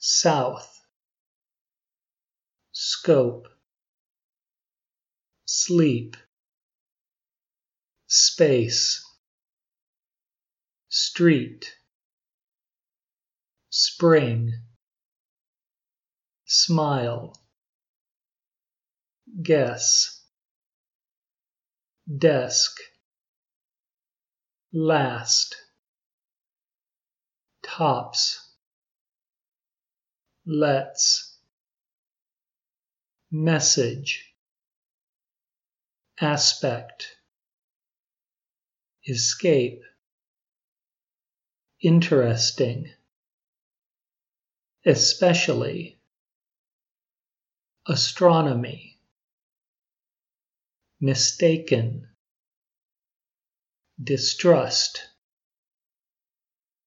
south, scope, sleep, space, street, spring, smile, guess, desk, last, tops, let's, message, aspect, escape, interesting, especially, astronomy, mistaken, distrust,